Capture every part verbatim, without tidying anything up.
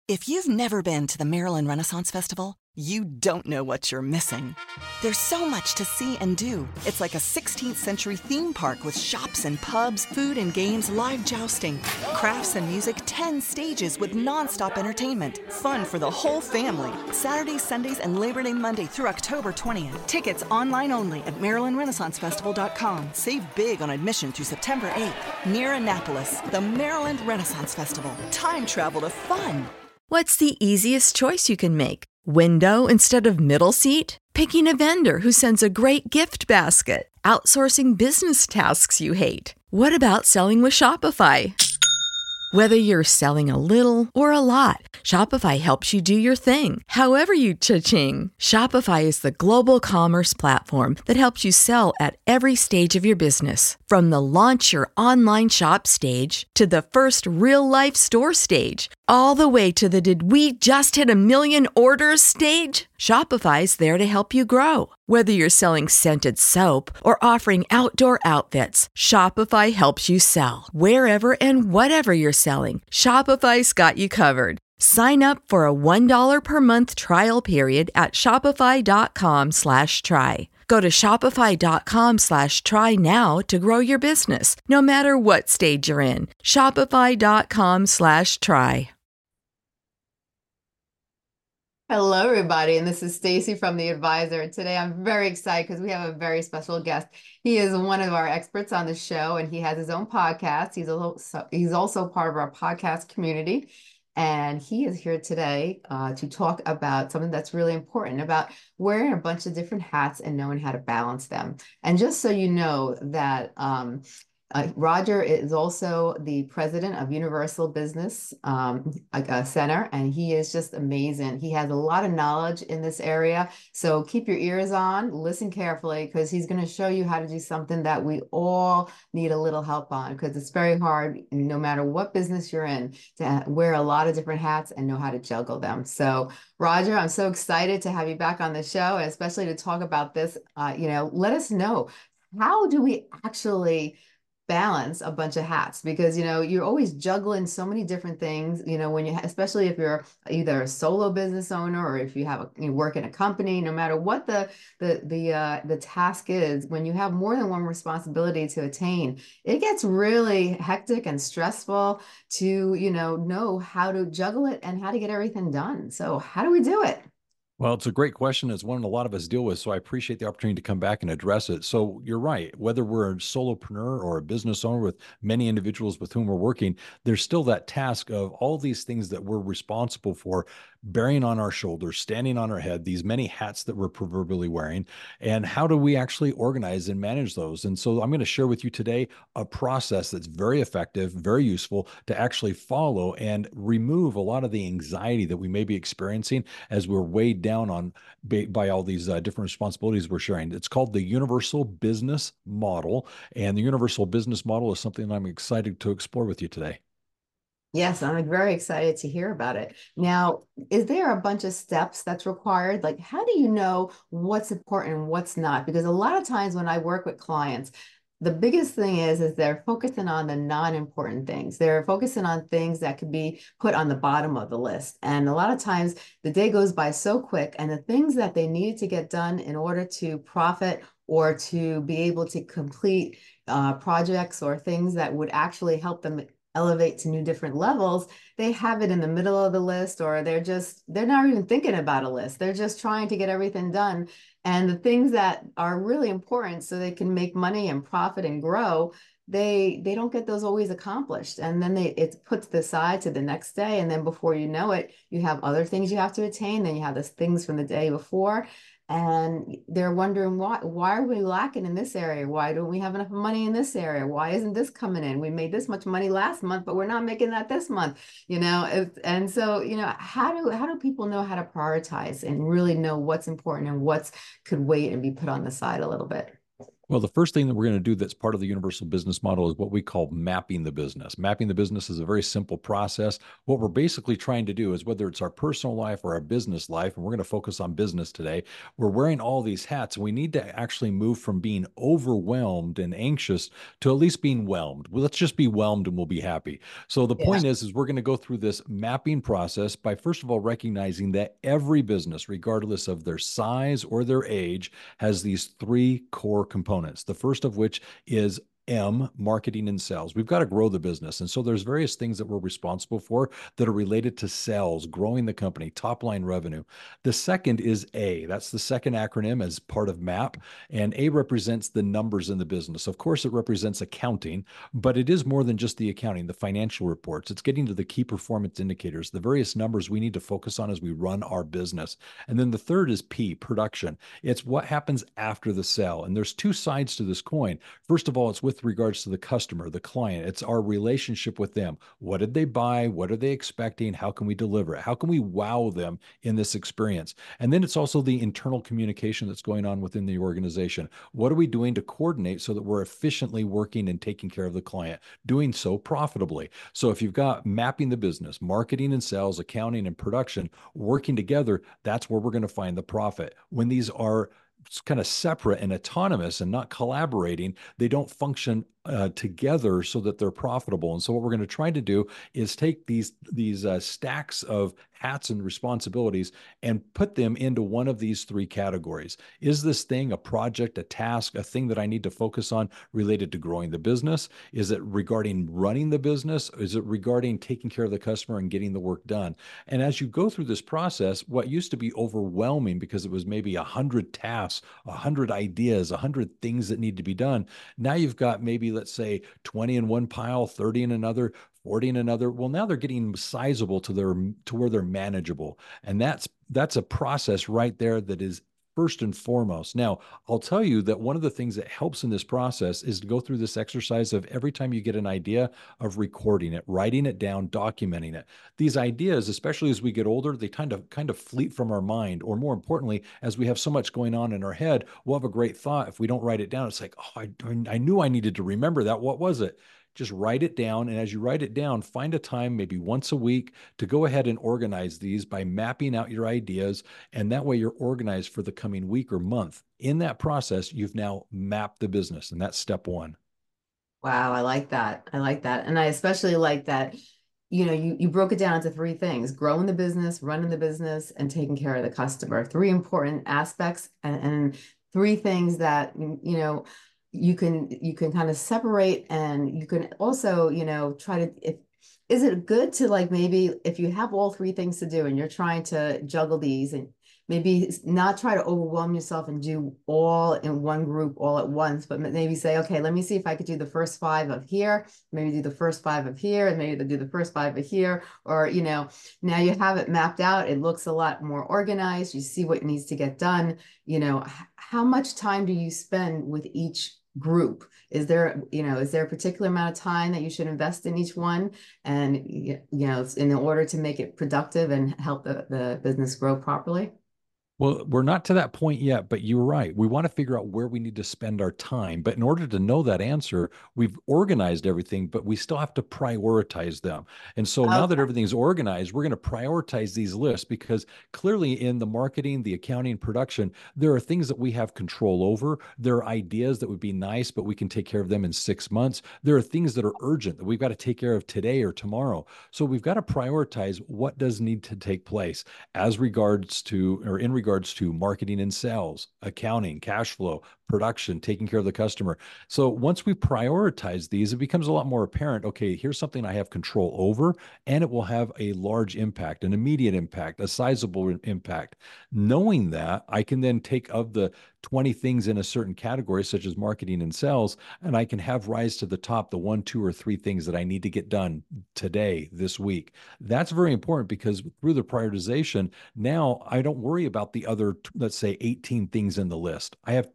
If you've never been to the Maryland Renaissance Festival, you don't know what you're missing. There's so much to see and do. It's like a sixteenth century theme park with shops and pubs, food and games, live jousting, crafts and music, ten stages with nonstop entertainment. Fun for the whole family. Saturdays, Sundays, and Labor Day Monday through October twentieth. Tickets online only at maryland renaissance festival dot com. Save big on admission through September eighth. Near Annapolis, the Maryland Renaissance Festival. Time travel to fun. What's the easiest choice you can make? Window instead of middle seat? Picking a vendor who sends a great gift basket? Outsourcing business tasks you hate? What about selling with Shopify? Whether you're selling a little or a lot, Shopify helps you do your thing, however you cha-ching. Shopify is the global commerce platform that helps you sell at every stage of your business. From the launch your online shop stage to the first real-life store stage, all the way to the did we just hit a million orders stage? Shopify's there to help you grow. Whether you're selling scented soap or offering outdoor outfits, Shopify helps you sell. Wherever and whatever you're selling, Shopify's got you covered. Sign up for a one dollar per month trial period at shopify.com slash try. Go to shopify.com slash try now to grow your business, no matter what stage you're in. Shopify.com slash try. Hello, everybody, and this is Stacy from The Advisor. Today, I'm very excited because we have a very special guest. He is one of our experts on the show, and he has his own podcast. He's also he's also part of our podcast community, and he is here today uh, to talk about something that's really important about wearing a bunch of different hats and knowing how to balance them. And just so you know that. Um, Uh, Roger is also the president of Universal Business um, uh, Center, and he is just amazing. He has a lot of knowledge in this area, so keep your ears on, listen carefully, because he's going to show you how to do something that we all need a little help on, because it's very hard, no matter what business you're in, to wear a lot of different hats and know how to juggle them. So, Roger, I'm so excited to have you back on the show, and especially to talk about this. Uh, you know, let us know, how do we actually balance a bunch of hats? Because, you know, you're always juggling so many different things, you know, when you, especially if you're either a solo business owner or if you have a, you work in a company, no matter what the, the, the, uh, the task is, when you have more than one responsibility to attain, it gets really hectic and stressful to, you know, know how to juggle it and how to get everything done. So how do we do it? Well, it's a great question. It's one a lot of us deal with, so I appreciate the opportunity to come back and address it. So you're right. Whether we're a solopreneur or a business owner with many individuals with whom we're working, there's still that task of all these things that we're responsible for bearing on our shoulders, standing on our head, these many hats that we're proverbially wearing, and how do we actually organize and manage those? And so I'm going to share with you today a process that's very effective, very useful to actually follow and remove a lot of the anxiety that we may be experiencing as we're weighed down on by, by all these uh, different responsibilities we're sharing. It's called the Universal Business Model, and the Universal Business Model is something I'm excited to explore with you today. Yes, I'm very excited to hear about it. Now, is there a bunch of steps that's required? Like, how do you know what's important and what's not? Because a lot of times when I work with clients, the biggest thing is, is they're focusing on the non-important things. They're focusing on things that could be put on the bottom of the list. And a lot of times the day goes by so quick, and the things that they needed to get done in order to profit or to be able to complete uh, projects or things that would actually help them elevate to new different levels, they have it in the middle of the list, or they're just, they're not even thinking about a list. They're just trying to get everything done. And the things that are really important so they can make money and profit and grow, they they don't get those always accomplished. And then they it puts aside to the next day. And then before you know it, you have other things you have to attain. Then you have the things from the day before. And they're wondering, why, why are we lacking in this area? Why don't we have enough money in this area? Why isn't this coming in? We made this much money last month, but we're not making that this month, you know? It, and so, you know, how do, how do people know how to prioritize and really know what's important and what's could wait and be put on the side a little bit? Well, the first thing that we're going to do that's part of the universal business model is what we call mapping the business. Mapping the business is a very simple process. What we're basically trying to do is, whether it's our personal life or our business life, and we're going to focus on business today, we're wearing all these hats. And we need to actually move from being overwhelmed and anxious to at least being whelmed. Well, let's just be whelmed and we'll be happy. So the Yeah. point is, is we're going to go through this mapping process by, first of all, recognizing that every business, regardless of their size or their age, has these three core components. The first of which is M, marketing and sales. We've got to grow the business. And so there's various things that we're responsible for that are related to sales, growing the company, top line revenue. The second is A. That's the second acronym as part of MAP. And A represents the numbers in the business. Of course, it represents accounting, but it is more than just the accounting, the financial reports. It's getting to the key performance indicators, the various numbers we need to focus on as we run our business. And then the third is P, production. It's what happens after the sale. And there's two sides to this coin. First of all, it's with with regards to the customer, the client. It's our relationship with them. What did they buy? What are they expecting? How can we deliver it? How can we wow them in this experience? And then it's also the internal communication that's going on within the organization. What are we doing to coordinate so that we're efficiently working and taking care of the client, doing so profitably? So if you've got mapping the business, marketing and sales, accounting and production working together, that's where we're going to find the profit. When these are kind of separate and autonomous and not collaborating, they don't function uh, together so that they're profitable. And so what we're going to try to do is take these these uh, stacks of hats and responsibilities and put them into one of these three categories. Is this thing a project, a task, a thing that I need to focus on related to growing the business? Is it regarding running the business? Is it regarding taking care of the customer and getting the work done? And as you go through this process, what used to be overwhelming because it was maybe a hundred tasks, a hundred ideas, a hundred things that need to be done, now you've got maybe, let's say, twenty in one pile, thirty in another, forty in another. Well, now they're getting sizable to their to where they're manageable. And that's that's a process right there that is first and foremost. Now, I'll tell you that one of the things that helps in this process is to go through this exercise of every time you get an idea of recording it, writing it down, documenting it. These ideas, especially as we get older, they kind of kind of fleet from our mind, or more importantly, as we have so much going on in our head, we'll have a great thought. If we don't write it down, it's like, oh, I, I knew I needed to remember that. What was it? Just write it down. And as you write it down, find a time, maybe once a week, to go ahead and organize these by mapping out your ideas. And that way you're organized for the coming week or month. In that process, you've now mapped the business. And that's step one. Wow, I like that. I like that. And I especially like that, you know, you, you broke it down into three things: growing the business, running the business, and taking care of the customer. Three important aspects, and, and three things that, you know, you can you can kind of separate. And you can also, you know, try to, if is it good to, like, maybe if you have all three things to do and you're trying to juggle these, and maybe not try to overwhelm yourself and do all in one group all at once, but maybe say, okay, let me see if I could do the first five of here, maybe do the first five of here, and maybe do the first five of here. Or, you know, now you have it mapped out. It looks a lot more organized. You see what needs to get done. You know, how much time do you spend with each group? Is there, you know, is there a particular amount of time that you should invest in each one? And, you know, in order to make it productive and help the, the business grow properly? Well, we're not to that point yet, but you're right. We want to figure out where we need to spend our time. But in order to know that answer, we've organized everything, but we still have to prioritize them. And so now that everything's organized, we're going to prioritize these lists, because clearly in the marketing, the accounting, production, there are things that we have control over. There are ideas that would be nice, but we can take care of them in six months. There are things that are urgent that we've got to take care of today or tomorrow. So we've got to prioritize what does need to take place as regards to, or in regards to marketing and sales, accounting, cash flow, production, taking care of the customer. So once we prioritize these, it becomes a lot more apparent. Okay, here's something I have control over, and it will have a large impact, an immediate impact, a sizable impact. Knowing that, I can then take of the twenty things in a certain category, such as marketing and sales, and I can have rise to the top the one, two, or three things that I need to get done today, this week. That's very important, because through the prioritization, now I don't worry about the other, let's say, eighteen things in the list. I have two things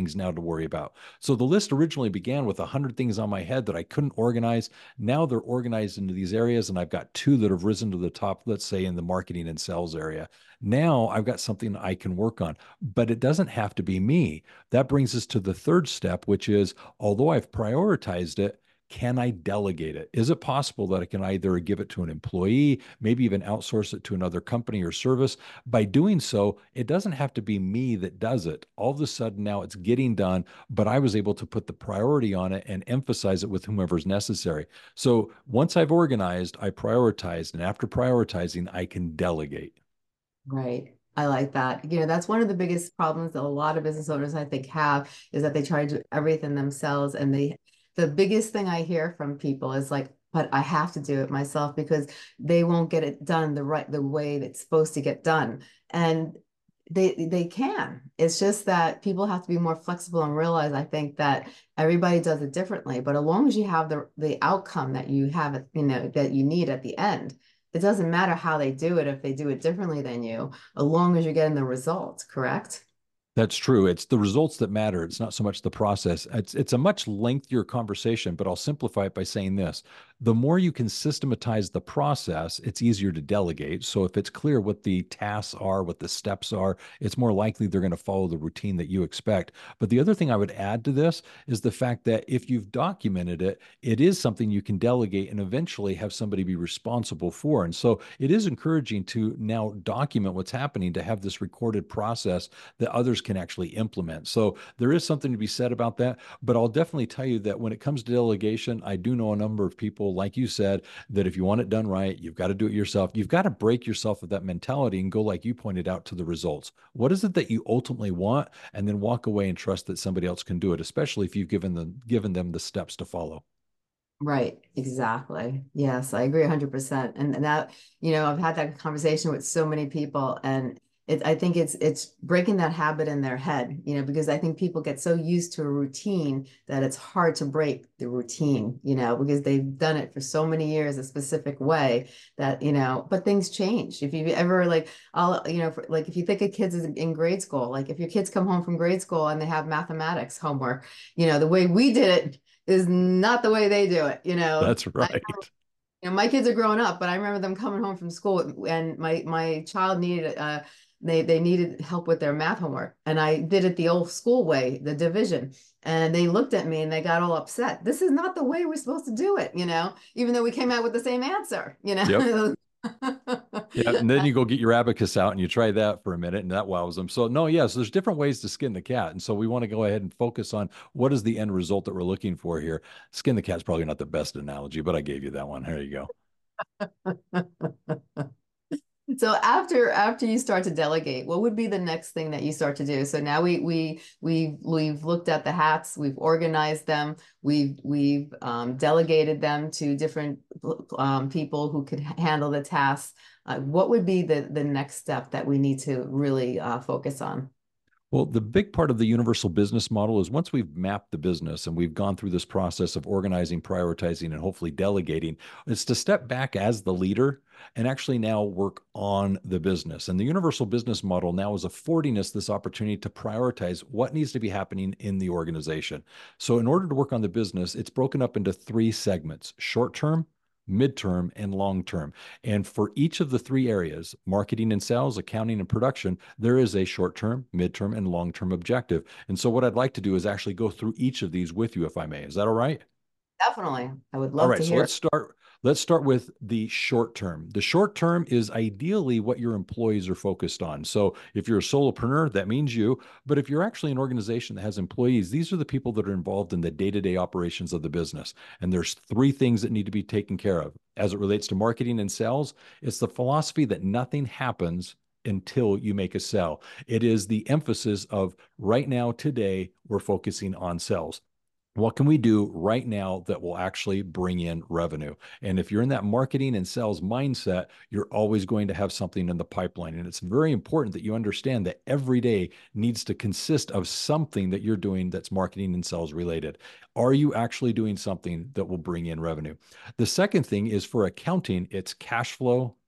things now to worry about. So the list originally began with one hundred things on my head that I couldn't organize. Now they're organized into these areas, and I've got two that have risen to the top, let's say in the marketing and sales area. Now I've got something I can work on, but it doesn't have to be me. That brings us to the third step, which is, although I've prioritized it, can I delegate it? Is it possible that I can either give it to an employee, maybe even outsource it to another company or service? By doing so, it doesn't have to be me that does it. All of a sudden now it's getting done, but I was able to put the priority on it and emphasize it with whomever's necessary. So once I've organized, I prioritized, and after prioritizing, I can delegate. Right. I like that. You know, that's one of the biggest problems that a lot of business owners, I think, have, is that they try to do everything themselves. And they, the biggest thing I hear from people is like, but I have to do it myself because they won't get it done the right, the way it's supposed to get done. And they, they can. It's just that people have to be more flexible and realize, I think, that everybody does it differently. But as long as you have the, the outcome that you have, you know, that you need at the end, it doesn't matter how they do it if they do it differently than you, as long as you're getting the results, correct? That's true. It's the results that matter. It's not so much the process. It's it's a much lengthier conversation, but I'll simplify it by saying this. The more you can systematize the process, it's easier to delegate. So if it's clear what the tasks are, what the steps are, it's more likely they're going to follow the routine that you expect. But the other thing I would add to this is the fact that if you've documented it, it is something you can delegate and eventually have somebody be responsible for. And so it is encouraging to now document what's happening, to have this recorded process that others can actually implement. So there is something to be said about that. But I'll definitely tell you that when it comes to delegation, I do know a number of people, like you said, that if you want it done right, you've got to do it yourself. You've got to break yourself of that mentality and go, like you pointed out, to the results. What is it that you ultimately want? And then walk away and trust that somebody else can do it, especially if you've given them given them the steps to follow. Right, exactly. Yes, I agree one hundred percent. And, and that, you know, I've had that conversation with so many people, and it, I think it's it's breaking that habit in their head, you know, because I think people get so used to a routine that it's hard to break the routine, you know, because they've done it for so many years a specific way that, you know, but things change. If you ever like, I'll, you know, for, like if you think of kids in grade school, like if your kids come home from grade school and they have mathematics homework, you know, the way we did it is not the way they do it, you know. That's right. I, you know, my kids are growing up, but I remember them coming home from school, and my my child needed uh they they needed help with their math homework, and I did it the old school way, the division. And they looked at me and they got all upset. This is not the way we're supposed to do it, you know, even though we came out with the same answer, you know. Yep. Yeah, and then you go get your abacus out and you try that for a minute, and that wows them. So no, yes, yeah, so there's different ways to skin the cat, and so we want to go ahead and focus on what is the end result that we're looking for here. Skin the cat's probably not the best analogy, but I gave you that one. There you go. So after after you start to delegate, what would be the next thing that you start to do? So now we we we we've looked at the hats, we've organized them, we've we've um, delegated them to different um, people who could handle the tasks. Uh, what would be the the next step that we need to really uh, focus on? Well, the big part of the universal business model is once we've mapped the business and we've gone through this process of organizing, prioritizing, and hopefully delegating, it's to step back as the leader and actually now work on the business. And the universal business model now is affording us this opportunity to prioritize what needs to be happening in the organization. So in order to work on the business, it's broken up into three segments: short-term, midterm, and long-term. And for each of the three areas, marketing and sales, accounting and production, there is a short-term, midterm, and long-term objective. And so what I'd like to do is actually go through each of these with you, if I may. Is that all right? Definitely. I would love All right, to so hear. let's start. Let's start with the short term. The short term is ideally what your employees are focused on. So if you're a solopreneur, that means you. But if you're actually an organization that has employees, these are the people that are involved in the day-to-day operations of the business. And there's three things that need to be taken care of. As it relates to marketing and sales, it's the philosophy that nothing happens until you make a sale. It is the emphasis of right now, today, we're focusing on sales. What can we do right now that will actually bring in revenue? And if you're in that marketing and sales mindset, you're always going to have something in the pipeline. And it's very important that you understand that every day needs to consist of something that you're doing that's marketing and sales related. Are you actually doing something that will bring in revenue? The second thing is for accounting, it's cash flow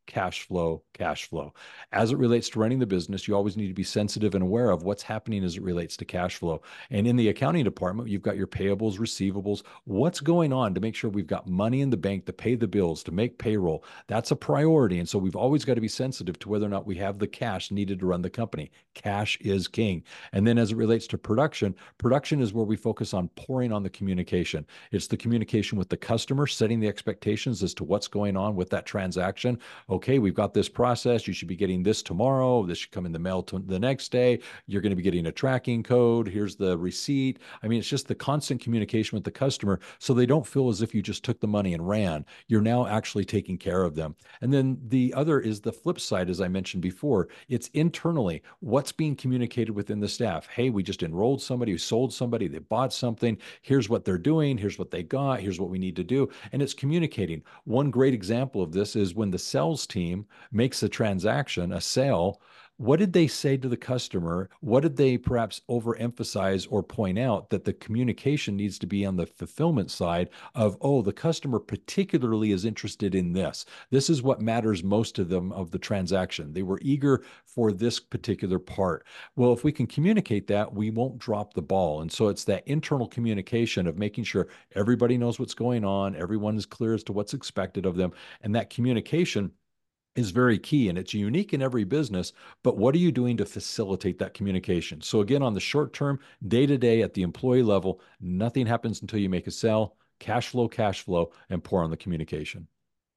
cash flow, cash flow. As it relates to running the business, you always need to be sensitive and aware of what's happening as it relates to cash flow. And in the accounting department, you've got your payables, receivables, what's going on to make sure we've got money in the bank to pay the bills, to make payroll. That's a priority. And so we've always got to be sensitive to whether or not we have the cash needed to run the company. Cash is king. And then as it relates to production, production is where we focus on pouring on the communication. It's the communication with the customer, setting the expectations as to what's going on with that transaction. Okay, we've got this process. You should be getting this tomorrow. This should come in the mail to the next day. You're going to be getting a tracking code. Here's the receipt. I mean, it's just the constant communication with the customer so they don't feel as if you just took the money and ran. You're now actually taking care of them. And then the other is the flip side, as I mentioned before. It's internally. What's being communicated within the staff? Hey, we just enrolled somebody who sold somebody. They bought something. Here's what they're doing. Here's what they got. Here's what we need to do. And it's communicating. One great example of this is when the sales team makes a transaction, a sale. What did they say to the customer? What did they perhaps overemphasize or point out that the communication needs to be on the fulfillment side of, oh, the customer particularly is interested in this. This is what matters most to them of the transaction. They were eager for this particular part. Well, if we can communicate that, we won't drop the ball. And so it's that internal communication of making sure everybody knows what's going on, everyone is clear as to what's expected of them, and that communication is very key, and it's unique in every business, but what are you doing to facilitate that communication? So again, on the short term, day to day at the employee level, nothing happens until you make a sale, cash flow, cash flow, and pour on the communication.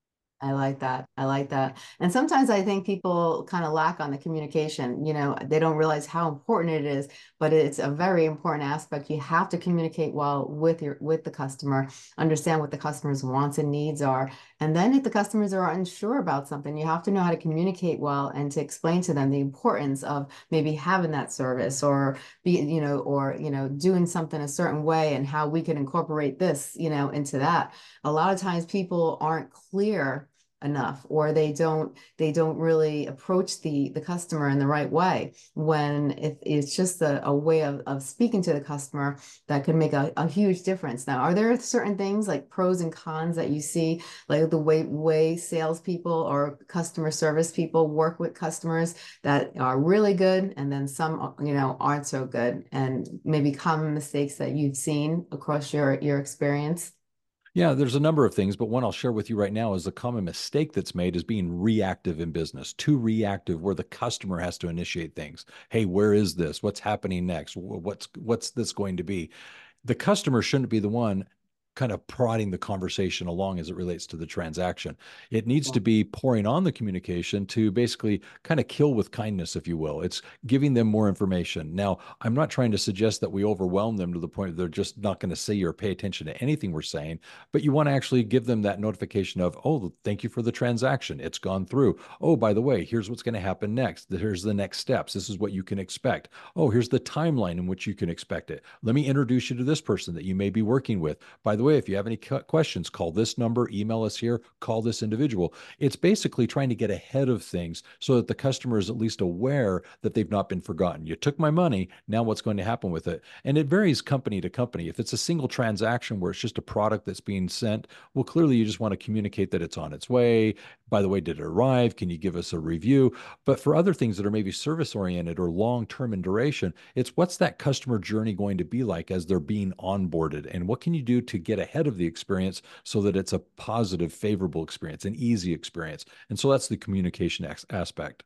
I like that. I like that. And sometimes I think people kind of lack on the communication. You know, they don't realize how important it is, but it's a very important aspect. You have to communicate well with your with the customer, understand what the customer's wants and needs are. And then if the customers are unsure about something, you have to know how to communicate well and to explain to them the importance of maybe having that service or be, you know, or, you know, doing something a certain way and how we can incorporate this, you know, into that. A lot of times people aren't clear enough, or they don't they don't really approach the the customer in the right way, when it, it's just a, a way of, of speaking to the customer that could make a, a huge difference. Now, are there certain things like pros and cons that you see, like the way way salespeople or customer service people work with customers that are really good, and then some, you know, aren't so good, and maybe common mistakes that you've seen across your your experience? Yeah, there's a number of things, but one I'll share with you right now is the common mistake that's made is being reactive in business, too reactive, where the customer has to initiate things. Hey, where is this? What's happening next? What's what's this going to be? The customer shouldn't be the one kind of prodding the conversation along as it relates to the transaction. It needs to be pouring on the communication to basically kind of kill with kindness, if you will. It's giving them more information. Now, I'm not trying to suggest that we overwhelm them to the point that they're just not going to see or pay attention to anything we're saying, but you want to actually give them that notification of, oh, thank you for the transaction. It's gone through. Oh, by the way, here's what's going to happen next. Here's the next steps. This is what you can expect. Oh, here's the timeline in which you can expect it. Let me introduce you to this person that you may be working with. By the way, if you have any questions, call this number, email us here, call this individual. It's basically trying to get ahead of things so that the customer is at least aware that they've not been forgotten. You took my money, now what's going to happen with it? And it varies company to company. If it's a single transaction where it's just a product that's being sent, well, clearly you just want to communicate that it's on its way. By the way, did it arrive? Can you give us a review? But for other things that are maybe service-oriented or long-term in duration, it's what's that customer journey going to be like as they're being onboarded? And what can you do to get ahead of the experience so that it's a positive, favorable experience, an easy experience? And so that's the communication aspect.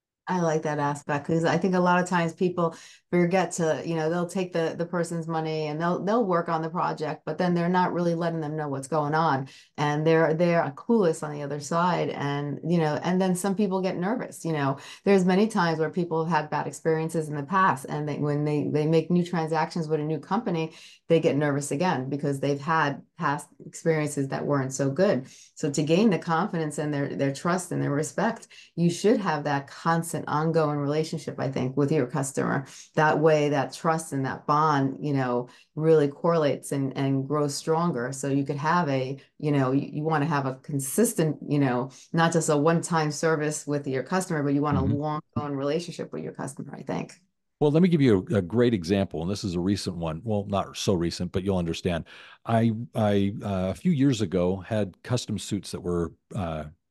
I like that aspect, because I think a lot of times people forget to, you know, they'll take the the person's money and they'll they'll work on the project, but then they're not really letting them know what's going on, and they're they're clueless on the other side, and you know, and then some people get nervous. You know, there's many times where people have had bad experiences in the past, and they, when they they make new transactions with a new company, they get nervous again because they've had past experiences that weren't so good. So to gain the confidence and their their trust and their respect, you should have that constant ongoing relationship, I think, with your customer. That way, that trust and that bond, you know, really correlates and, and grows stronger. So you could have a, you know, you, you want to have a consistent, you know, not just a one-time service with your customer, but you want mm-hmm. a long-going relationship with your customer, I think. Well, let me give you a, a great example, and this is a recent one. Well, not so recent, but you'll understand. I, I uh, a few years ago had custom suits that were uh,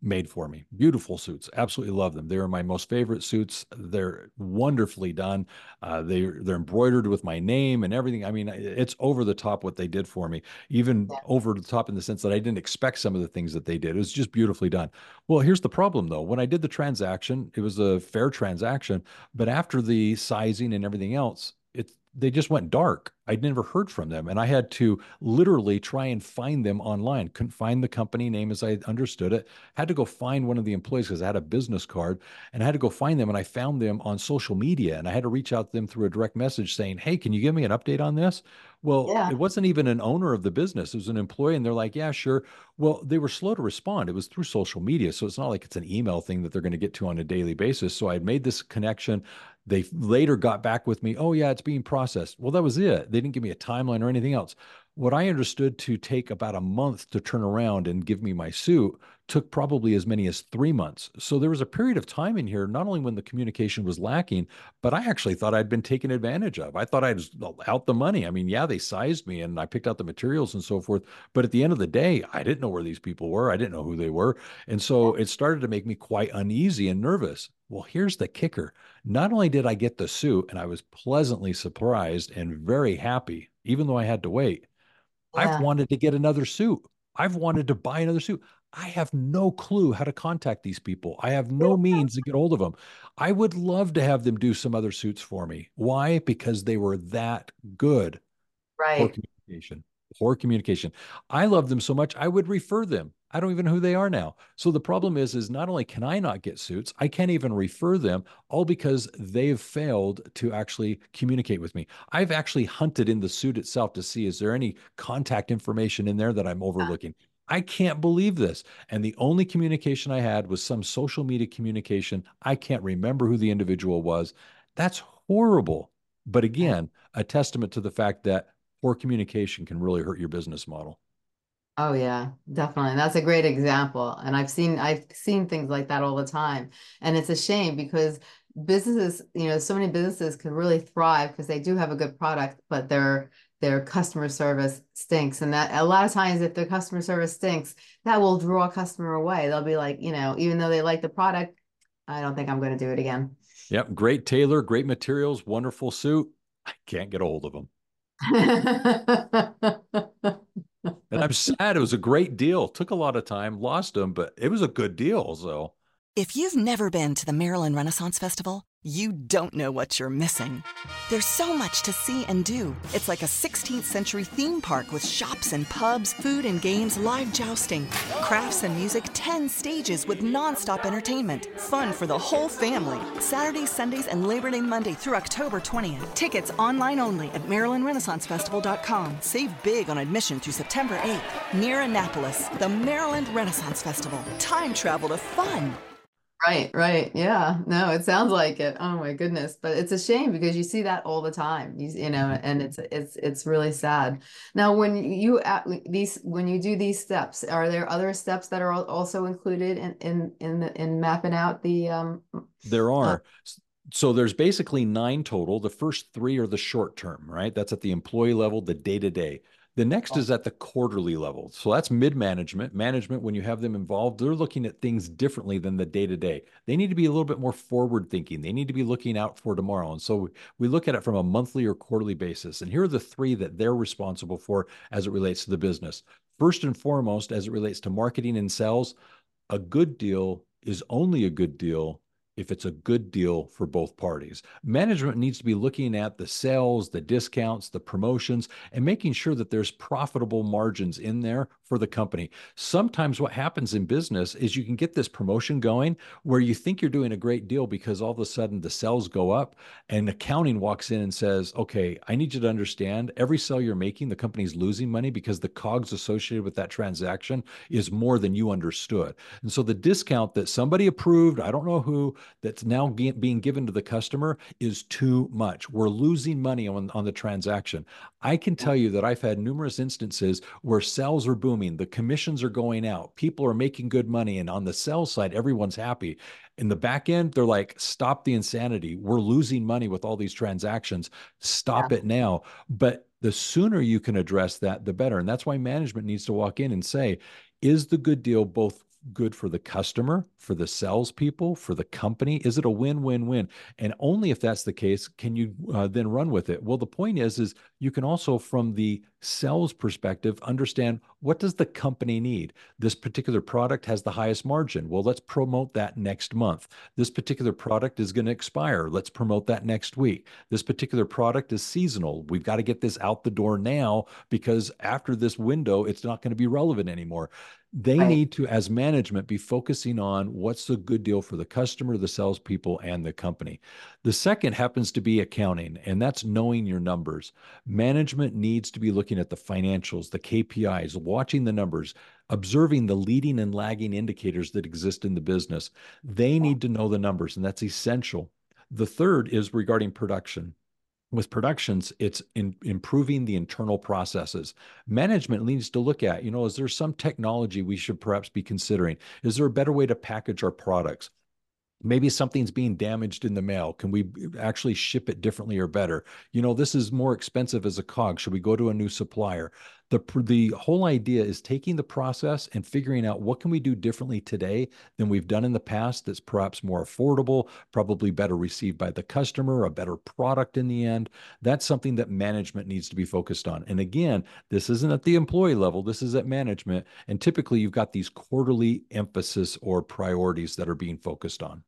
made for me. Beautiful suits. Absolutely love them. They are my most favorite suits. They're wonderfully done. Uh, they, they're embroidered with my name and everything. I mean, it's over the top what they did for me, even Yeah. over the top in the sense that I didn't expect some of the things that they did. It was just beautifully done. Well, here's the problem though. When I did the transaction, it was a fair transaction, but after the sizing and everything else, it they just went dark. I'd never heard from them. And I had to literally try and find them online. Couldn't find the company name as I understood it. Had to go find one of the employees because I had a business card and I had to go find them. And I found them on social media and I had to reach out to them through a direct message saying, hey, can you give me an update on this? Well, Yeah. it wasn't even an owner of the business. It was an employee. And they're like, yeah, sure. Well, they were slow to respond. It was through social media. So it's not like it's an email thing that they're going to get to on a daily basis. So I had made this connection. They later got back with me. Oh, yeah, it's being processed. Well, that was it. They didn't give me a timeline or anything else. What I understood to take about a month to turn around and give me my suit took probably as many as three months. So there was a period of time in here, not only when the communication was lacking, but I actually thought I'd been taken advantage of. I thought I was out the money. I mean, yeah, they sized me and I picked out the materials and so forth. But at the end of the day, I didn't know where these people were. I didn't know who they were. And so it started to make me quite uneasy and nervous. Well, here's the kicker. Not only did I get the suit, and I was pleasantly surprised and very happy, even though I had to wait, I've Yeah. wanted to get another suit. I've wanted to buy another suit. I have no clue how to contact these people. I have no means to get hold of them. I would love to have them do some other suits for me. Why? Because they were that good. Poor Right. communication. Poor communication. I love them so much, I would refer them. I don't even know who they are now. So the problem is, is not only can I not get suits, I can't even refer them, all because they've failed to actually communicate with me. I've actually hunted in the suit itself to see, is there any contact information in there that I'm overlooking? I can't believe this. And the only communication I had was some social media communication. I can't remember who the individual was. That's horrible. But again, a testament to the fact that poor communication can really hurt your business model. Oh yeah, definitely. And that's a great example. And I've seen I've seen things like that all the time. And it's a shame because businesses, you know, so many businesses can really thrive because they do have a good product, but their their customer service stinks. And that a lot of times if their customer service stinks, that will draw a customer away. They'll be like, you know, even though they like the product, I don't think I'm going to do it again. Yep. Great tailor, great materials, wonderful suit. I can't get a hold of them. And I'm sad. It was a great deal. Took a lot of time, lost them, but it was a good deal. So If you've never been to the Maryland Renaissance Festival, you don't know what you're missing. There's so much to see and do. It's like a sixteenth century theme park with shops and pubs, food and games, live jousting, crafts and music, ten stages with nonstop entertainment. Fun for the whole family. Saturdays, Sundays, and Labor Day Monday through October twentieth. Tickets online only at maryland renaissance festival dot com. Save big on admission through September eighth. Near Annapolis, the Maryland Renaissance Festival. Time travel to fun. Right, right. Yeah. No, it sounds like it. Oh my goodness. But it's a shame because you see that all the time. You, you know, and it's it's it's really sad. Now, when you at these when you do these steps, are there other steps that are al- also included in in in the, in mapping out the um there uh, are. So there's basically nine total. The first three are the short term, right? That's at the employee level, the day to day. The next is at the quarterly level. So that's mid management. Management, when you have them involved, they're looking at things differently than the day to day. They need to be a little bit more forward thinking. They need to be looking out for tomorrow. And so we look at it from a monthly or quarterly basis. And here are the three that they're responsible for as it relates to the business. First and foremost, as it relates to marketing and sales, a good deal is only a good deal if it's a good deal for both parties. Management needs to be looking at the sales, the discounts, the promotions, and making sure that there's profitable margins in there for the company. Sometimes what happens in business is you can get this promotion going where you think you're doing a great deal because all of a sudden the sales go up and accounting walks in and says, okay, I need you to understand every sale you're making, the company's losing money because the cogs associated with that transaction is more than you understood. And so the discount that somebody approved, I don't know who, that's now being given to the customer is too much. We're losing money on, on the transaction. I can tell you that I've had numerous instances where sales are booming, the commissions are going out, people are making good money, and on the sales side, everyone's happy. In the back end, they're like, stop the insanity. We're losing money with all these transactions. Stop yeah. it now. But the sooner you can address that, the better. And that's why management needs to walk in and say, is the good deal both good for the customer, for the salespeople, for the company? Is it a win-win-win? And only if that's the case can you uh, then run with it. Well, the point is, is you can also, from the sales perspective, understand what does the company need. This particular product has the highest margin. Well, let's promote that next month. This particular product is going to expire. Let's promote that next week. This particular product is seasonal. We've got to get this out the door now because after this window, it's not going to be relevant anymore. They Right. need to, as management, be focusing on what's a good deal for the customer, the salespeople, and the company. The second happens to be accounting, and that's knowing your numbers. Management needs to be looking at the financials, the K P Is, watching the numbers, observing the leading and lagging indicators that exist in the business. They need to know the numbers, and that's essential. The third is regarding production. With productions, it's in improving the internal processes. Management needs to look at, you know, is there some technology we should perhaps be considering? Is there a better way to package our products? Maybe something's being damaged in the mail. Can we actually ship it differently or better? You know, this is more expensive as a cog. Should we go to a new supplier? The, the whole idea is taking the process and figuring out what can we do differently today than we've done in the past that's perhaps more affordable, probably better received by the customer, a better product in the end. That's something that management needs to be focused on. And again, this isn't at the employee level, this is at management. And typically you've got these quarterly emphasis or priorities that are being focused on.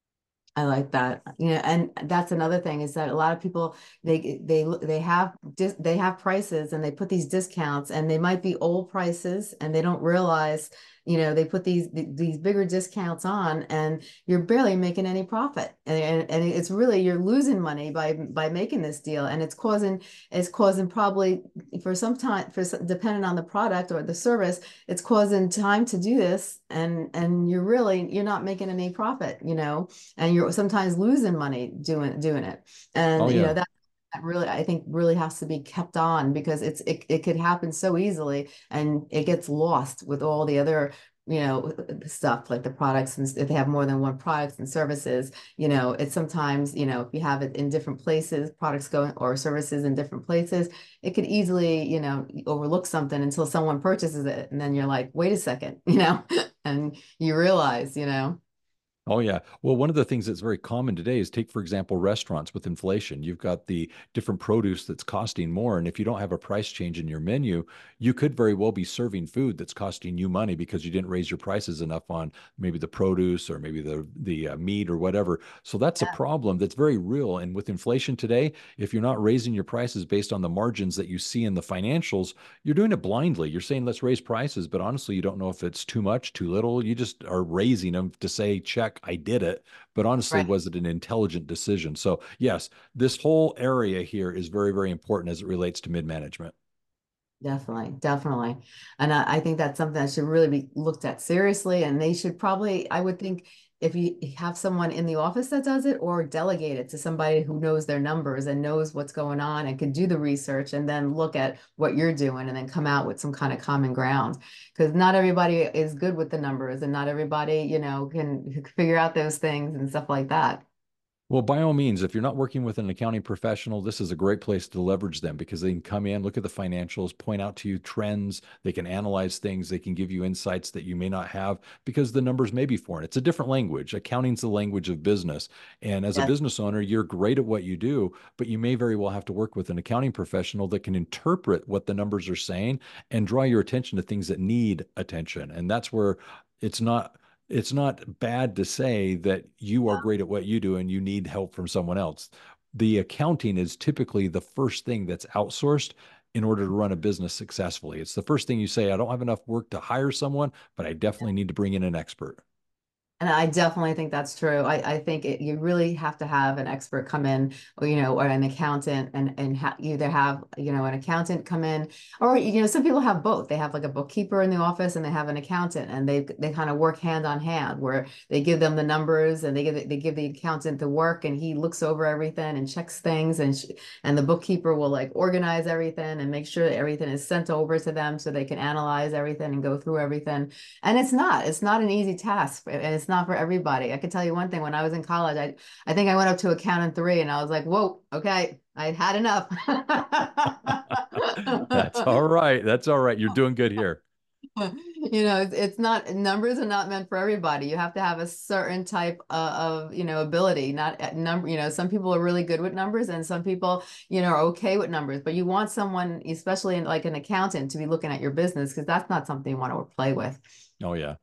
I like that. You know, and that's another thing is that a lot of people they they they have dis, they have prices and they put these discounts and they might be old prices and they don't realize, you know, they put these these bigger discounts on and you're barely making any profit. And, and, and it's really you're losing money by by making this deal, and it's causing it's causing probably for some time for depending on the product or the service, it's causing time to do this and and you're really you're not making any profit, you know, and you're sometimes losing money doing doing it. And Oh, you yeah. know that that really I think really has to be kept on because it's it, it could happen so easily and it gets lost with all the other you know stuff like the products, and if they have more than one products and services, you know it's sometimes, you know if you have it in different places, products going or services in different places, it could easily, you know overlook something until someone purchases it, and then you're like, wait a second, you know and you realize, you know Oh, yeah. Well, one of the things that's very common today is take, for example, restaurants with inflation. You've got the different produce that's costing more. And if you don't have a price change in your menu, you could very well be serving food that's costing you money because you didn't raise your prices enough on maybe the produce or maybe the, the uh, meat or whatever. So that's a problem that's very real. And with inflation today, if you're not raising your prices based on the margins that you see in the financials, you're doing it blindly. You're saying, let's raise prices, but honestly, you don't know if it's too much, too little. You just are raising them to say, check, I did it. But honestly, right. was it an intelligent decision? So yes, this whole area here is very, very important as it relates to mid-management. Definitely, definitely. And I, I think that's something that should really be looked at seriously. And they should probably, I would think, if you have someone in the office that does it, or delegate it to somebody who knows their numbers and knows what's going on and can do the research and then look at what you're doing and then come out with some kind of common ground. Because not everybody is good with the numbers and not everybody, you know, can figure out those things and stuff like that. Well, by all means, if you're not working with an accounting professional, this is a great place to leverage them because they can come in, look at the financials, point out to you trends. They can analyze things. They can give you insights that you may not have because the numbers may be foreign. It's a different language. Accounting's the language of business. And as a Yes. business owner, you're great at what you do, but you may very well have to work with an accounting professional that can interpret what the numbers are saying and draw your attention to things that need attention. And that's where it's not it's not bad to say that you are great at what you do and you need help from someone else. The accounting is typically the first thing that's outsourced in order to run a business successfully. It's the first thing you say, I don't have enough work to hire someone, but I definitely need to bring in an expert. And I definitely think that's true. I, I think it, you really have to have an expert come in, or, you know, or an accountant, and and ha either have, you know, an accountant come in, or, you know, some people have both. They have like a bookkeeper in the office and they have an accountant, and they they kind of work hand on hand, where they give them the numbers and they give they give the accountant the work, and he looks over everything and checks things, and sh and the bookkeeper will like organize everything and make sure that everything is sent over to them so they can analyze everything and go through everything. And it's not it's not an easy task, and it's not for everybody. I can tell you one thing, when I was in college, I I think I went up to accountant three and I was like, whoa, okay, I had enough. That's all right. That's all right. You're doing good here. You know, it's, it's not, numbers are not meant for everybody. You have to have a certain type of, of, you know, ability, not at number, you know, some people are really good with numbers and some people, you know, are okay with numbers, but you want someone, especially in like an accountant, to be looking at your business because that's not something you want to play with. Oh, yeah.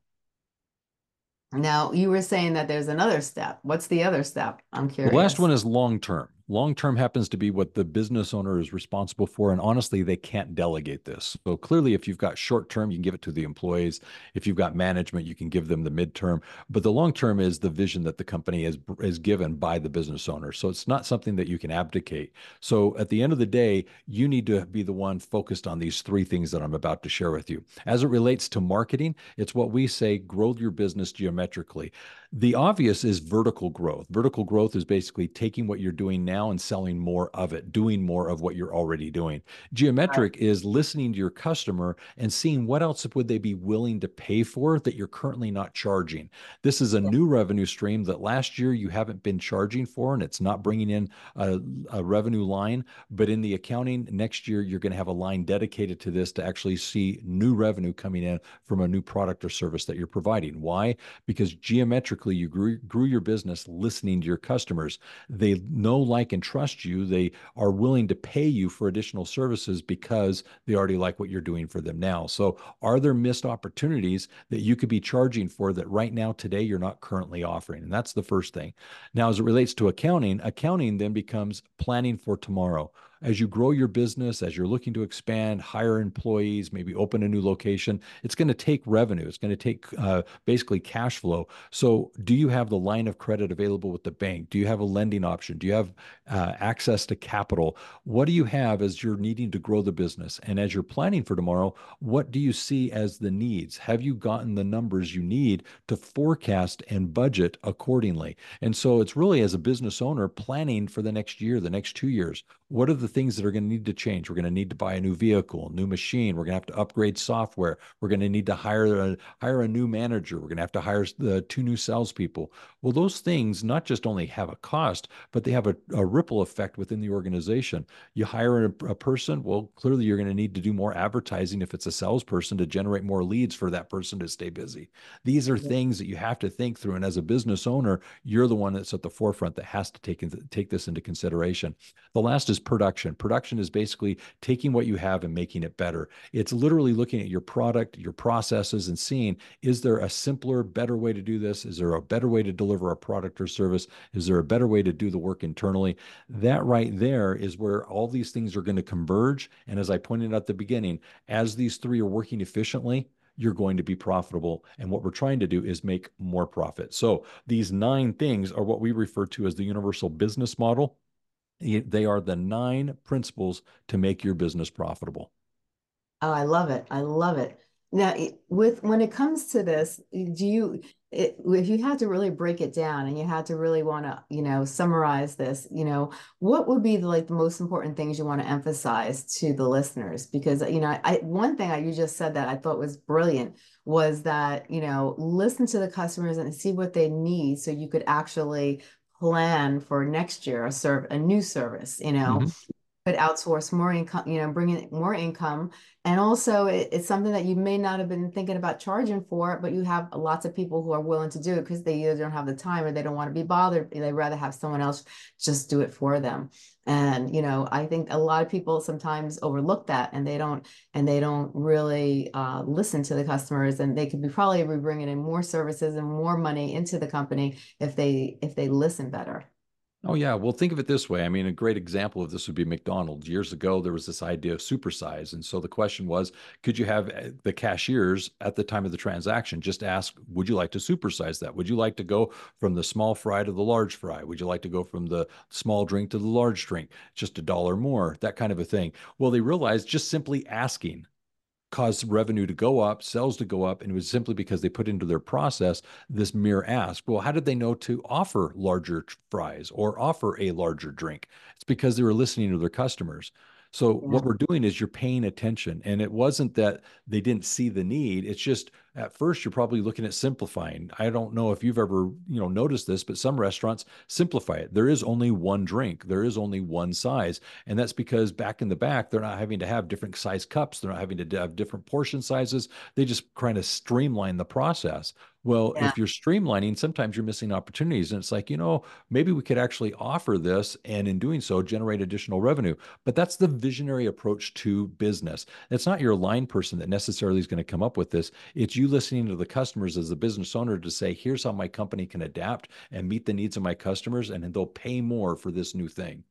Now, you were saying that there's another step. What's the other step? I'm The last curious. one is long term. Long term happens to be what the business owner is responsible for. And honestly, they can't delegate this. So clearly, if you've got short term, you can give it to the employees. If you've got management, you can give them the midterm. But the long term is the vision that the company is, is given by the business owner. So it's not something that you can abdicate. So at the end of the day, you need to be the one focused on these three things that I'm about to share with you. As it relates to marketing, it's what we say grow your business geometrically. The obvious is vertical growth. Vertical growth is basically taking what you're doing now and selling more of it, doing more of what you're already doing. Right. Geometric is listening to your customer and seeing what else would they be willing to pay for that you're currently not charging. This is a new revenue stream that last year you haven't been charging for, and it's not bringing in a, a revenue line. But in the accounting next year, you're going to have a line dedicated to this to actually see new revenue coming in from a new product or service that you're providing. Why? Because geometrically, you grew, grew your business listening to your customers. They know, like, and trust you. They are willing to pay you for additional services because they already like what you're doing for them now. So, are there missed opportunities that you could be charging for that right now, today, you're not currently offering? And that's the first thing. Now, as it relates to accounting, accounting then becomes planning for tomorrow. As you grow your business, as you're looking to expand, hire employees, maybe open a new location, it's going to take revenue. It's going to take uh, basically cash flow. So, do you have the line of credit available with the bank? Do you have a lending option? Do you have uh, access to capital? What do you have as you're needing to grow the business? And as you're planning for tomorrow, what do you see as the needs? Have you gotten the numbers you need to forecast and budget accordingly? And so, it's really, as a business owner, planning for the next year, the next two years. What are the things that are going to need to change? We're going to need to buy a new vehicle, a new machine. We're going to have to upgrade software. We're going to need to hire a, hire a new manager. We're going to have to hire the two new salespeople. Well, those things not just only have a cost, but they have a, a ripple effect within the organization. You hire a, a person, well, clearly you're going to need to do more advertising if it's a salesperson to generate more leads for that person to stay busy. These are things that you have to think through. And as a business owner, you're the one that's at the forefront that has to take, take this into consideration. The last is production. Production is basically taking what you have and making it better. It's literally looking at your product, your processes, and seeing, is there a simpler, better way to do this? Is there a better way to deliver a product or service? Is there a better way to do the work internally? That right there is where all these things are going to converge. And as I pointed out at the beginning, as these three are working efficiently, you're going to be profitable. And what we're trying to do is make more profit. So these nine things are what we refer to as the universal business model. They are the nine principles to make your business profitable. Oh, I love it. I love it. Now, with when it comes to this, do you, it, if you had to really break it down and you had to really want to, you know, summarize this, you know, what would be the, like the most important things you want to emphasize to the listeners? Because, you know, I, one thing I, you just said that I thought was brilliant was that, you know, listen to the customers and see what they need so you could actually plan for next year, a serve, a new service, you know. Mm-hmm. Could outsource more income, you know, bring in more income. And also it, it's something that you may not have been thinking about charging for, but you have lots of people who are willing to do it because they either don't have the time or they don't want to be bothered. They'd rather have someone else just do it for them. And, you know, I think a lot of people sometimes overlook that and they don't, and they don't really uh, listen to the customers, and they could be probably be bringing in more services and more money into the company if they, if they listen better. Oh, yeah. Well, think of it this way. I mean, a great example of this would be McDonald's. Years ago, there was this idea of supersize. And so the question was, could you have uh, the cashiers at the time of the transaction just ask, would you like to supersize that? Would you like to go from the small fry to the large fry? Would you like to go from the small drink to the large drink? Just a dollar more, that kind of a thing. Well, they realized just simply asking caused revenue to go up, sales to go up, and it was simply because they put into their process this mere ask. Well, how did they know to offer larger fries or offer a larger drink? It's because they were listening to their customers. So Yeah. what we're doing is you're paying attention. And it wasn't that they didn't see the need. It's just At first, you're probably looking at simplifying. I don't know if you've ever, you know, noticed this, but some restaurants simplify it. There is only one drink. There is only one size. And that's because back in the back, they're not having to have different size cups. They're not having to have different portion sizes. They just kind of streamline the process. Well, Yeah. if you're streamlining, sometimes you're missing opportunities. And it's like, you know, maybe we could actually offer this and in doing so, generate additional revenue. But that's the visionary approach to business. It's not your line person that necessarily is going to come up with this. It's you listening to the customers as a business owner to say, here's how my company can adapt and meet the needs of my customers, and they'll pay more for this new thing.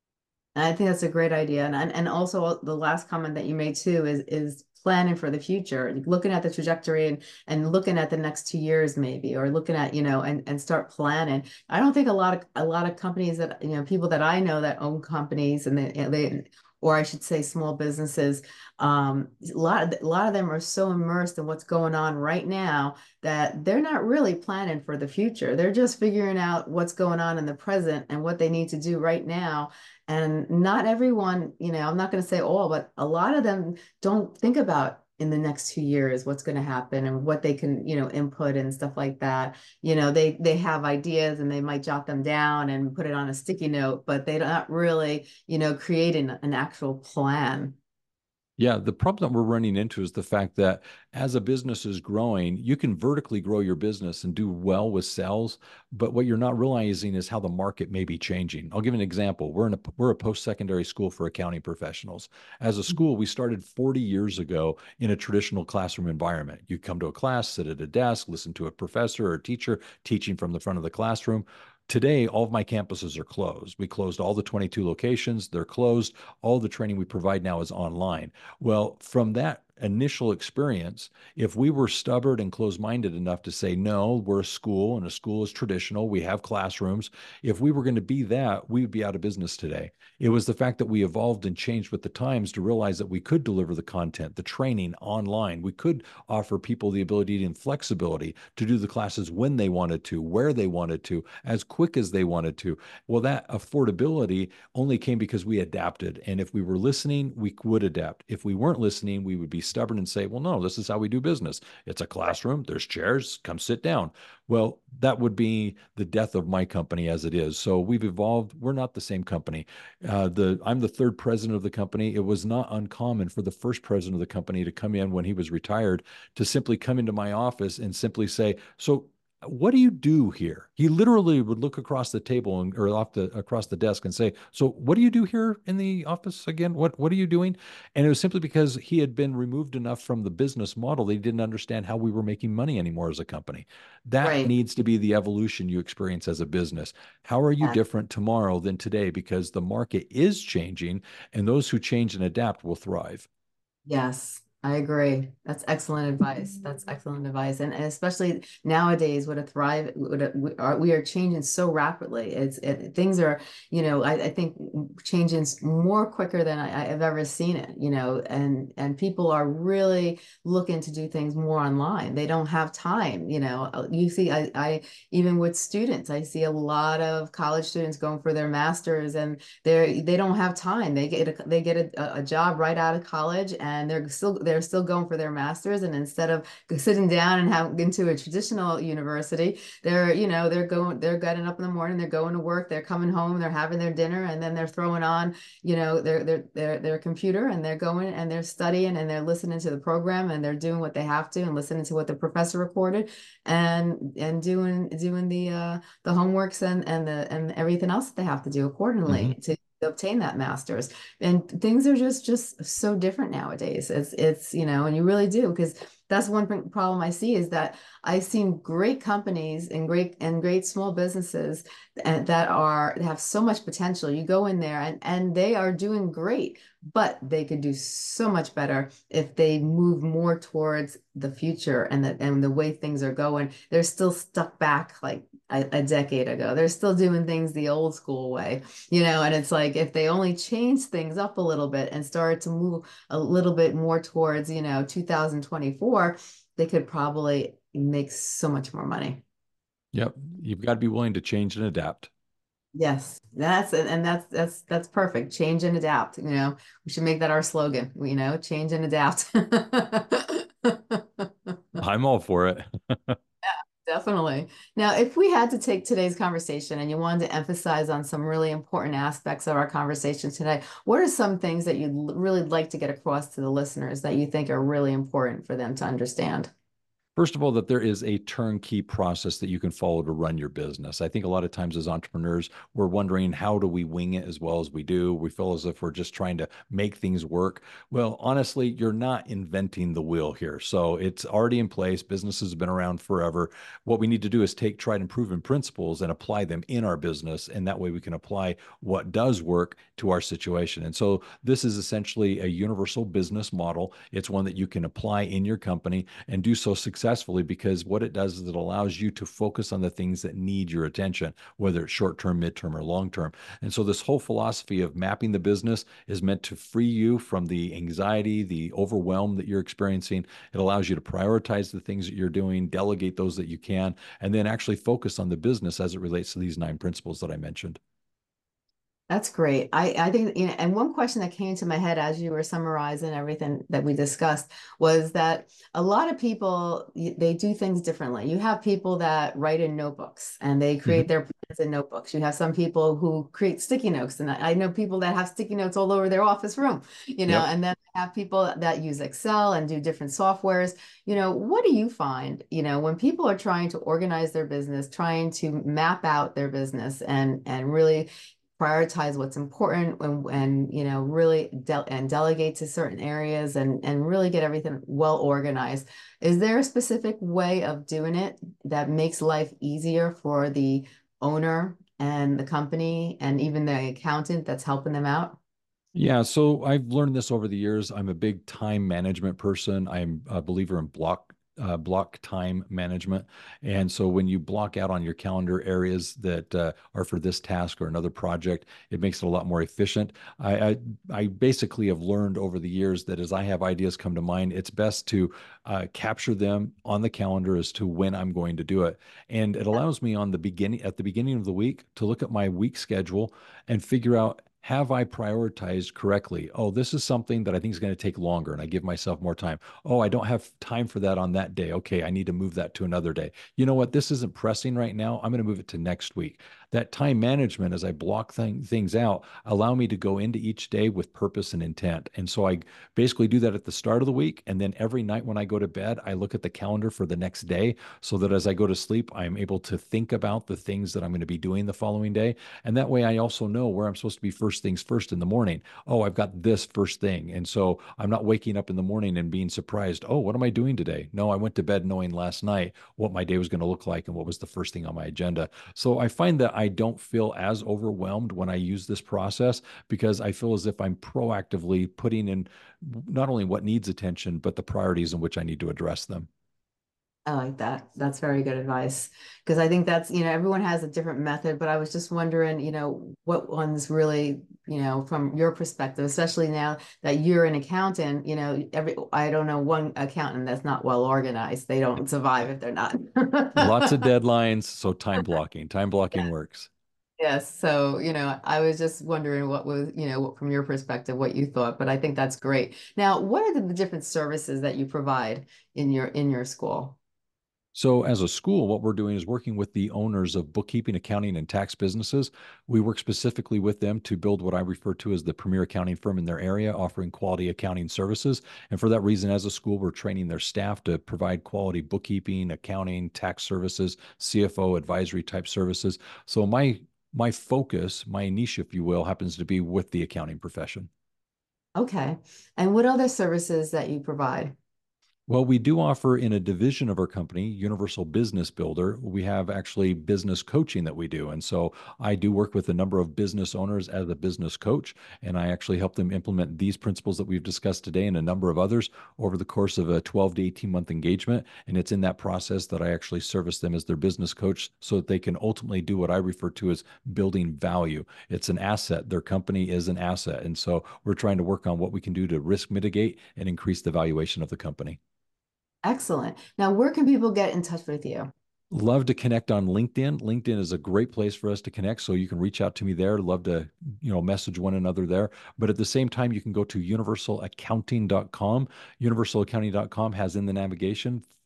I think that's a great idea. And, and and also the last comment that you made too is is planning for the future, looking at the trajectory and and looking at the next two years maybe, or looking at, you know, and and start planning. I don't think a lot of a lot of companies that, you know, people that I know that own companies and they, they or I should say small businesses, um, a lot of, a lot of them are so immersed in what's going on right now that they're not really planning for the future. They're just figuring out what's going on in the present and what they need to do right now. And not everyone, you know, I'm not going to say all, but a lot of them don't think about in the next two years what's going to happen and what they can, you know, input and stuff like that. You know, they they have ideas and they might jot them down and put it on a sticky note, but they're not really, you know, creating an actual plan. Yeah, the problem that we're running into is the fact that as a business is growing, you can vertically grow your business and do well with sales, but what you're not realizing is how the market may be changing. I'll give an example. We're in a we're a post-secondary school for accounting professionals. As a school, we started forty years ago in a traditional classroom environment. You come to a class, sit at a desk, listen to a professor or teacher teaching from the front of the classroom. Today, all of my campuses are closed. We closed all the twenty-two locations. They're closed. All the training we provide now is online. Well, from that initial experience, if we were stubborn and closed-minded enough to say, no, we're a school and a school is traditional, we have classrooms, if we were going to be that, we would be out of business today. It was the fact that we evolved and changed with the times to realize that we could deliver the content, the training online. We could offer people the ability and flexibility to do the classes when they wanted to, where they wanted to, as quick as they wanted to. Well, that affordability only came because we adapted. And if we were listening, we would adapt. If we weren't listening, we would be stubborn and say, well, no, this is how we do business. It's a classroom, there's chairs, come sit down. Well, that would be the death of my company as it is. So we've evolved. We're not the same company. Uh, the I'm the third president of the company. It was not uncommon for the first president of the company to come in when he was retired to simply come into my office and simply say, so what do you do here? He literally would look across the table and, or off the across the desk and say, so what do you do here in the office again? What what are you doing? And it was simply because he had been removed enough from the business model that he didn't understand how we were making money anymore as a company. That Right. needs to be the evolution you experience as a business. How are you Yeah. different tomorrow than today? Because the market is changing, and those who change and adapt will thrive. Yes, I agree. That's excellent advice. That's excellent advice. And, and especially nowadays with a thrive, with a, we are, we are changing so rapidly. It's it, things are, you know, I, I think changing more quicker than I, I've ever seen it, you know, and, and people are really looking to do things more online. They don't have time, you know, you see, I, I, even with students, I see a lot of college students going for their masters and they're, they don't have time. They get, a, they get a, a job right out of college and they're still, they're still going for their masters, and instead of sitting down and have into a traditional university, they're, you know, they're going, they're getting up in the morning, they're going to work, they're coming home, they're having their dinner, and then they're throwing on, you know, their their their their computer, and they're going and they're studying and they're listening to the program and they're doing what they have to and listening to what the professor recorded and and doing doing the uh the homeworks and and the and everything else that they have to do accordingly Mm-hmm. to obtain that master's. And things are just just so different nowadays. It's it's you know, and you really do, because that's one problem I see is that I've seen great companies and great and great small businesses that, that are that have so much potential. You go in there and and they are doing great, but they could do so much better if they move more towards the future and the and the way things are going. They're still stuck back like a, a decade ago. They're still doing things the old school way, you know, and it's like if they only change things up a little bit and start to move a little bit more towards, you know, two thousand twenty-four, they could probably make so much more money. Yep. You've got to be willing to change and adapt. Yes, that's and that's that's that's perfect. Change and adapt. You know, we should make that our slogan. You know, change and adapt. I'm all for it. Definitely. Now, if we had to take today's conversation and you wanted to emphasize on some really important aspects of our conversation today, what are some things that you'd l- really like to get across to the listeners that you think are really important for them to understand? First of all, that there is a turnkey process that you can follow to run your business. I think a lot of times as entrepreneurs, we're wondering, how do we wing it as well as we do? We feel as if we're just trying to make things work. Well, honestly, you're not inventing the wheel here. So it's already in place. Businesses have been around forever. What we need to do is take tried and proven principles and apply them in our business. And that way we can apply what does work to our situation. And so this is essentially a universal business model. It's one that you can apply in your company and do so successfully, because what it does is it allows you to focus on the things that need your attention, whether it's short term, midterm, or long term. And so, this whole philosophy of mapping the business is meant to free you from the anxiety, the overwhelm that you're experiencing. It allows you to prioritize the things that you're doing, delegate those that you can, and then actually focus on the business as it relates to these nine principles that I mentioned. That's great. I, I think, you know, and one question that came to my head as you were summarizing everything that we discussed was that a lot of people, y- they do things differently. You have people that write in notebooks and they create Mhm. their plans in notebooks. You have some people who create sticky notes, and I I know people that have sticky notes all over their office room, you know, Yep. and then I have people that use Excel and do different softwares. You know, what do you find, you know, when people are trying to organize their business, trying to map out their business and and really prioritize what's important and, and you know really de and delegate to certain areas and and really get everything well organized. Is there a specific way of doing it that makes life easier for the owner and the company and even the accountant that's helping them out? Yeah, so I've learned this over the years. I'm a big time management person. I'm a believer in block uh, block time management. And so when you block out on your calendar areas that uh, are for this task or another project, it makes it a lot more efficient. I, I I basically have learned over the years that as I have ideas come to mind, it's best to uh, capture them on the calendar as to when I'm going to do it. And it allows me on the beginning at the beginning of the week to look at my week schedule and figure out, have I prioritized correctly? Oh, this is something that I think is going to take longer, and I give myself more time. Oh, I don't have time for that on that day. Okay, I need to move that to another day. You know what? This isn't pressing right now. I'm going to move it to next week. That time management, as I block thing, things out, allow me to go into each day with purpose and intent. And so I basically do that at the start of the week. And then every night when I go to bed, I look at the calendar for the next day so that as I go to sleep, I'm able to think about the things that I'm going to be doing the following day. And that way I also know where I'm supposed to be first things first in the morning. Oh, I've got this first thing. And so I'm not waking up in the morning and being surprised. Oh, what am I doing today? No, I went to bed knowing last night what my day was going to look like and what was the first thing on my agenda. So I find that I don't feel as overwhelmed when I use this process, because I feel as if I'm proactively putting in not only what needs attention, but the priorities in which I need to address them. I like that. That's very good advice. Because I think that's, you know, everyone has a different method, but I was just wondering, you know, what ones really, you know, from your perspective, especially now that you're an accountant, you know, every, I don't know one accountant that's not well organized. They don't survive if they're not. Lots of deadlines, so time blocking. Time blocking works. Yes. So, you know, I was just wondering what was, you know, what, from your perspective, what you thought, but I think that's great. Now, what are the, the different services that you provide in your in your school? So, as a school, what we're doing is working with the owners of bookkeeping, accounting, and tax businesses. We work specifically with them to build what I refer to as the premier accounting firm in their area, offering quality accounting services. And for that reason, as a school, we're training their staff to provide quality bookkeeping, accounting, tax services, C F O advisory type services. So, my my focus, my niche, if you will, happens to be with the accounting profession. Okay. And what other services that you provide? Well, we do offer in a division of our company, Universal Business Builder, we have actually business coaching that we do. And so I do work with a number of business owners as a business coach, and I actually help them implement these principles that we've discussed today and a number of others over the course of a twelve to eighteen month engagement. And it's in that process that I actually service them as their business coach so that they can ultimately do what I refer to as building value. It's an asset. Their company is an asset. And so we're trying to work on what we can do to risk mitigate and increase the valuation of the company. Excellent. Now, where can people get in touch with you? Love to connect on LinkedIn. LinkedIn is a great place for us to connect. So you can reach out to me there. Love to, you know, message one another there. But at the same time, you can go to universal accounting dot com. universal accounting dot com has in the navigation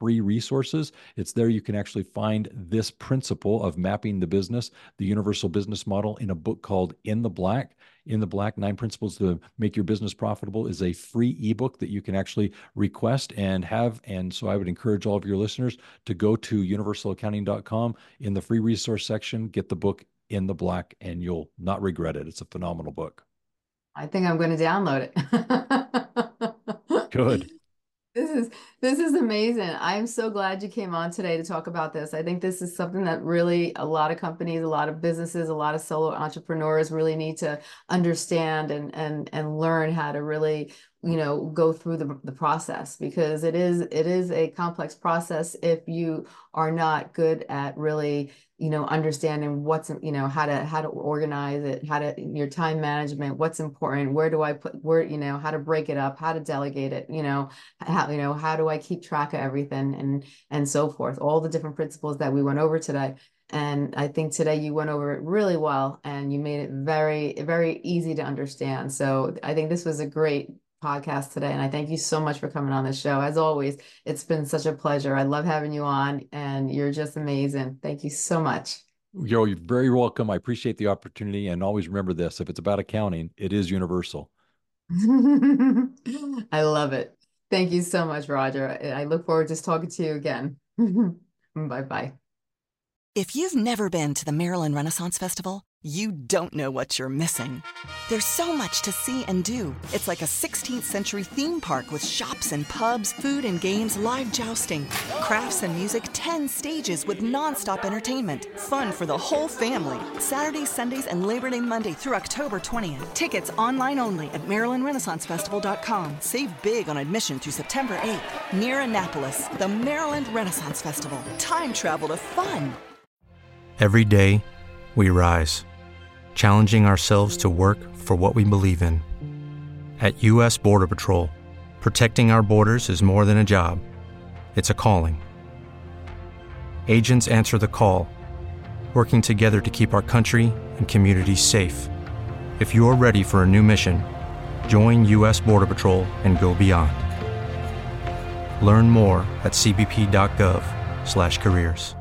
free resources. It's there you can actually find this principle of mapping the business, the universal business model, in a book called In the Black. In the Black, Nine Principles to Make Your Business Profitable is a free ebook that you can actually request and have. And so I would encourage all of your listeners to go to universal accounting dot com in the free resource section, get the book In the Black, and you'll not regret it. It's a phenomenal book. I think I'm going to download it. Good. This is this is amazing. I'm so glad you came on today to talk about this. I think this is something that really a lot of companies, a lot of businesses, a lot of solo entrepreneurs really need to understand and and and learn how to really, you know, go through the, the process, because it is it is a complex process if you are not good at really, you know, understanding what's, you know, how to how to organize it, how to your time management, what's important, where do I put, where, you know, how to break it up, how to delegate it, you know, how, you know, how do I keep track of everything, and and so forth, all the different principles that we went over today. And I think today you went over it really well, and you made it very, very easy to understand. So I think this was a great podcast today, and I thank you so much for coming on the show. As always, it's been such a pleasure. I love having you on, and you're just amazing. Thank you so much. You're very welcome. I appreciate the opportunity, and always remember this: if it's about accounting, it is universal. I love it. Thank you so much, Roger. I look forward to talking to you again. Bye-bye. If you've never been to the Maryland Renaissance Festival, you don't know what you're missing. There's so much to see and do. It's like a sixteenth century theme park with shops and pubs, food and games, live jousting, crafts and music, ten stages with nonstop entertainment. Fun for the whole family. Saturdays, Sundays, and Labor Day Monday through October twentieth. Tickets online only at maryland renaissance festival dot com. Save big on admission through September eighth. Near Annapolis, the Maryland Renaissance Festival. Time travel to fun. Every day, we rise, challenging ourselves to work for what we believe in. At U S Border Patrol, protecting our borders is more than a job. It's a calling. Agents answer the call, working together to keep our country and communities safe. If you're ready for a new mission, join U S Border Patrol and go beyond. Learn more at c b p dot gov slash careers.